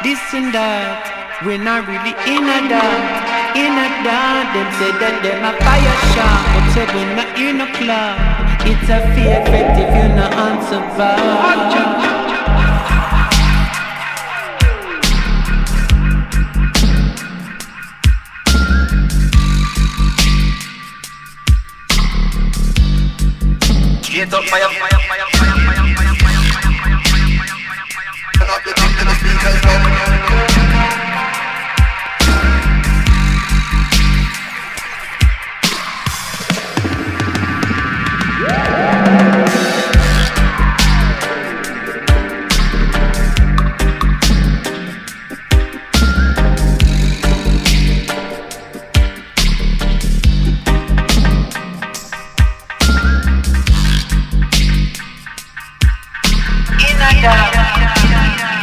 this and that. We're not really in a dark, in a dark. Them say that them a fire shot, but say we're not in a club. It's a fear effect if you're not answer back. Get up, fire, fire, fire, fire, fire, fire, fire, fire, turn up the thing to the speakers now. In a dark.